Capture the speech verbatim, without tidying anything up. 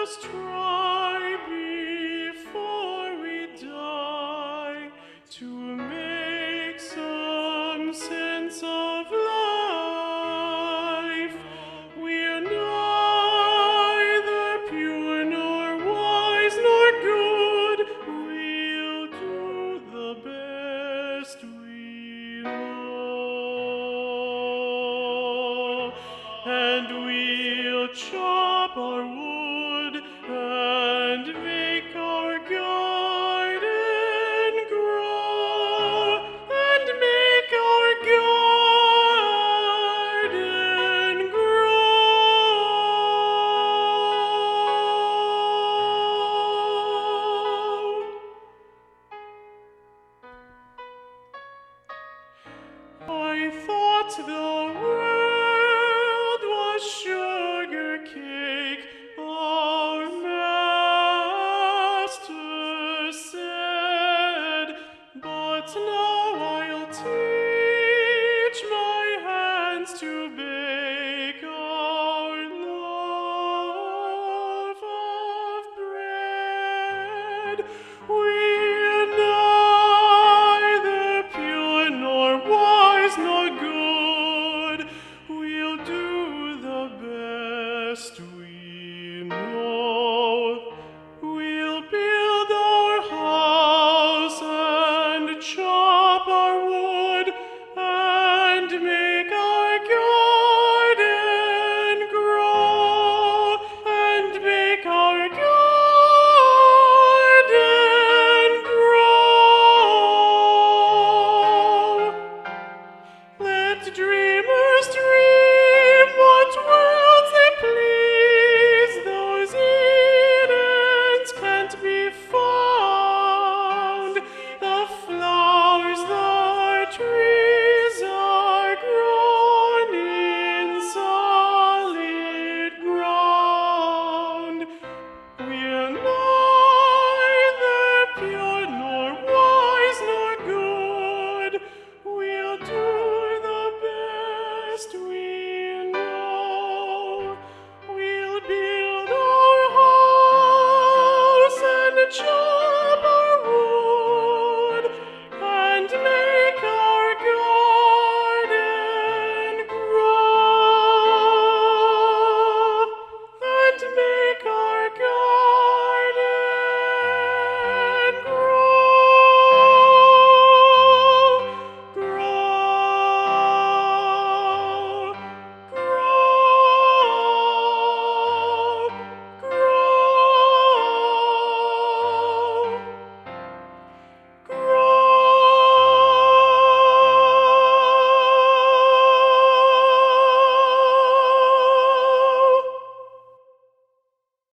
us try before we die to make some sense of life. We're neither pure nor wise nor good. We'll do the best we know, and we'll chop our wood and make our garden grow, and make our garden grow. I thought the world was sugar cake, our master said, but now I'll teach my hands to bake our love of bread. We're neither pure nor wise nor good. We'll do the best